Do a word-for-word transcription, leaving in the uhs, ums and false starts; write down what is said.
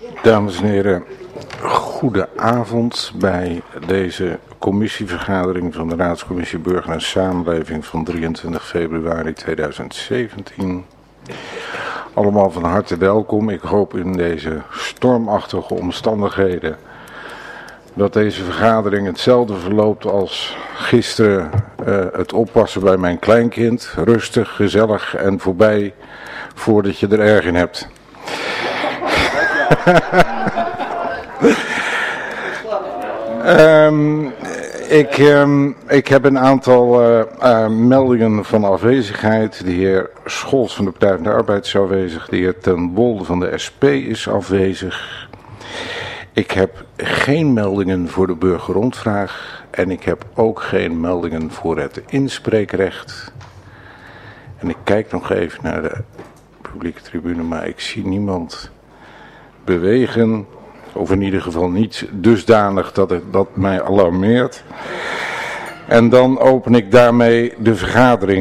Dames en heren, goede avond bij deze commissievergadering van de Raadscommissie Burger en Samenleving van drieëntwintig februari tweeduizend zeventien. Allemaal van harte welkom. Ik hoop in deze stormachtige omstandigheden dat deze vergadering hetzelfde verloopt als gisteren uh, het oppassen bij mijn kleinkind. Rustig, gezellig en voorbij voordat je er erg in hebt. um, ik, um, ik heb een aantal uh, uh, meldingen van afwezigheid. De heer Scholz van de Partij van de Arbeid is afwezig. De heer Ten Wolde van de S P is afwezig. Ik heb geen meldingen voor de burgerrondvraag. En ik heb ook geen meldingen voor het inspreekrecht. En ik kijk nog even naar de publieke tribune, maar ik zie niemand bewegen, of in ieder geval niet dusdanig dat het dat mij alarmeert. En dan open ik daarmee de vergadering.